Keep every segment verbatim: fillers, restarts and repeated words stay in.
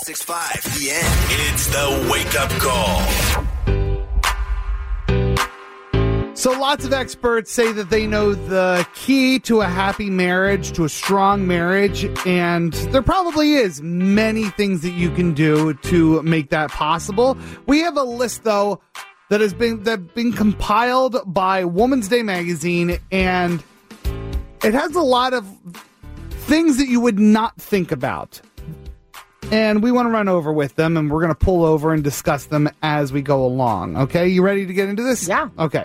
six five E N. It's the Wake Up Call. So lots of experts say that they know the key to a happy marriage, to a strong marriage, and there probably is many things that you can do to make that possible. We have a list, though, that has been that been compiled by Woman's Day magazine, and it has a lot of things that you would not think about. And we want to run over with them, and we're going to pull over and discuss them as we go along. Okay, you ready to get into this? Yeah. Okay.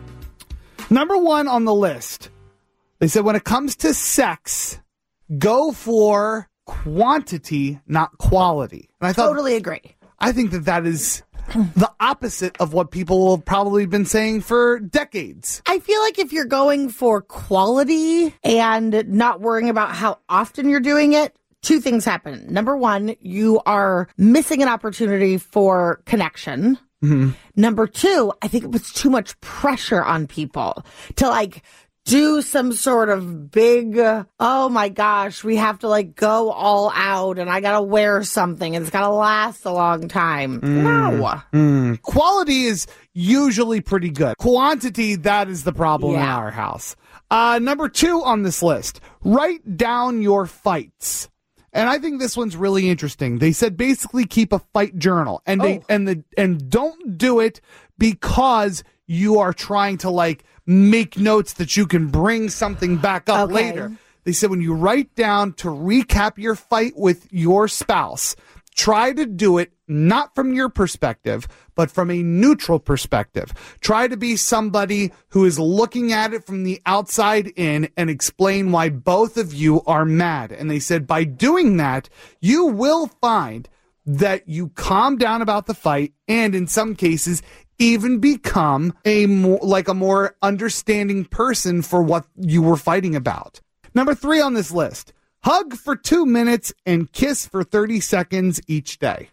Number one on the list, they said when it comes to sex, go for quantity, not quality. And I thought, Totally agree. I think that that is the opposite of what people have probably been saying for decades. I feel like if you're going for quality and not worrying about how often you're doing it, two things happen. Number one, you are missing an opportunity for connection. Mm-hmm. Number two, I think it puts too much pressure on people to like do some sort of big, uh, oh my gosh, we have to like go all out and I got to wear something and it's got to last a long time. Mm. No. Mm. Quality is usually pretty good. Quantity, that is the problem Yeah. in our house. Uh, number two on this list, write down your fights. And I think this one's really interesting. They said basically keep a fight journal, and they Oh. and the and don't do it because you are trying to like make notes that you can bring something back up Okay. later. They said when you write down to recap your fight with your spouse, try to do it not from your perspective, but from a neutral perspective. Try to be somebody who is looking at it from the outside in and explain why both of you are mad. And they said by doing that, you will find that you calm down about the fight and in some cases even become a more like a more understanding person for what you were fighting about. Number three on this list. Hug for two minutes and kiss for thirty seconds each day.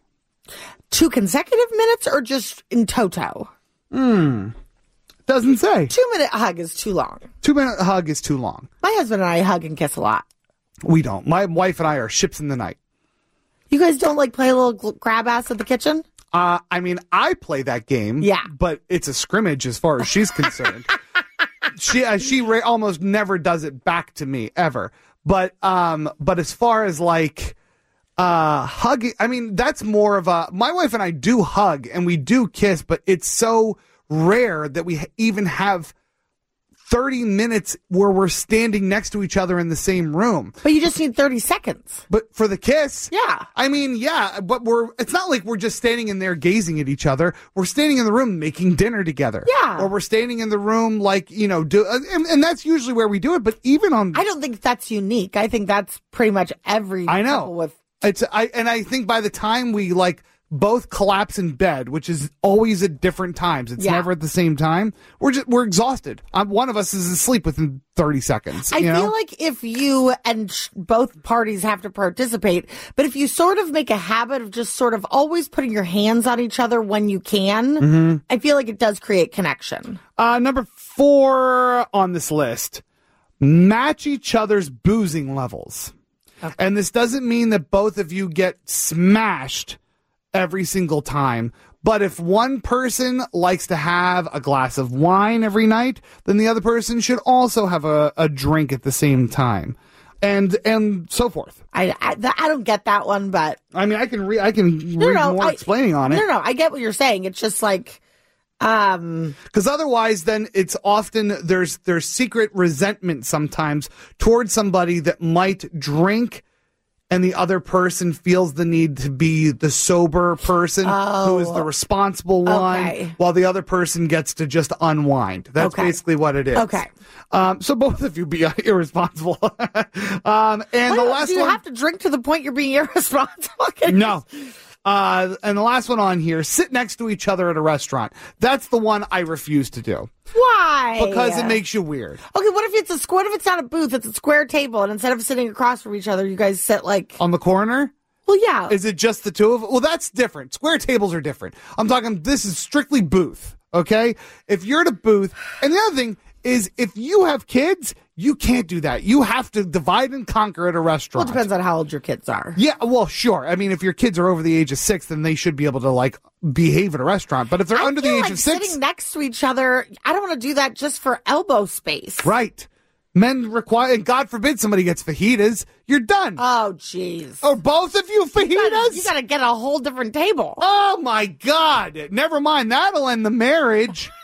Two consecutive minutes or just in toto? Hmm. Doesn't say. Two minute hug is too long. Two minute hug is too long. My husband and I hug and kiss a lot. We don't. My wife and I are ships in the night. You guys don't like play a little gl- grab ass at the kitchen? Uh, I mean, I play that game. Yeah. But it's a scrimmage as far as she's concerned. she uh, she ra- almost never does it back to me ever. But um, but as far as like uh, hugging, I mean, that's more of a. My wife and I do hug and we do kiss, but it's so rare that we even have thirty minutes where we're standing next to each other in the same room. But you just need thirty seconds. But for the kiss, Yeah. I mean, yeah, but we're, it's not like we're just standing in there gazing at each other. We're standing in the room making dinner together. Yeah. Or we're standing in the room like, you know, do, and, and that's usually where we do it. But even on, I don't think that's unique. I think that's pretty much every I know. couple with. It's, I, and I think by the time we like both collapse in bed, which is always at different times, it's Yeah. never at the same time. We're just, we're exhausted. Um, one of us is asleep within thirty seconds. I you feel know? like if you and sh- both parties have to participate, but if you sort of make a habit of just sort of always putting your hands on each other when you can, Mm-hmm. I feel like it does create connection. Uh, number four on this list, match each other's boozing levels. Okay. And this doesn't mean that both of you get smashed every single time. But if one person likes to have a glass of wine every night, then the other person should also have a, a drink at the same time. And and so forth. I, I, th- I don't get that one, but I mean, I can read. I can no, read no, more I, explaining on it. No, no, I get what you're saying. It's just like, um, Because otherwise, then it's often there's there's secret resentment sometimes towards somebody that might drink, and the other person feels the need to be the sober person who is the responsible one, Okay. while the other person gets to just unwind. That's Okay. basically what it is. Okay. Um, so both of you be irresponsible. um, and the Well, last do you one. have to drink to the point you're being irresponsible? No. Uh, and the last one on here, sit next to each other at a restaurant. That's the one I refuse to do Why? because it makes you weird. Okay, what if it's a square? What if it's not a booth? It's a square table, and instead of sitting across from each other, you guys sit like. On the corner? Well, yeah. Is it just the two of Well, that's different. Square tables are different. I'm talking, this is strictly booth, okay? If you're at a booth, and the other thing is, if you have kids, You can't do that. You have to divide and conquer at a Well, restaurant. it depends on how old your kids are. Yeah, well, sure. I mean, if your kids are over the age of six, then they should be able to, like, behave at a restaurant. But if they're I under the feel age like of six... sitting next to each other, I don't want to do that just for elbow space. Right. Men require... And God forbid somebody gets fajitas. You're done. Oh, jeez. Or both of you fajitas? You gotta, you gotta get a whole different table. Oh, my God. Never mind. That'll end the marriage.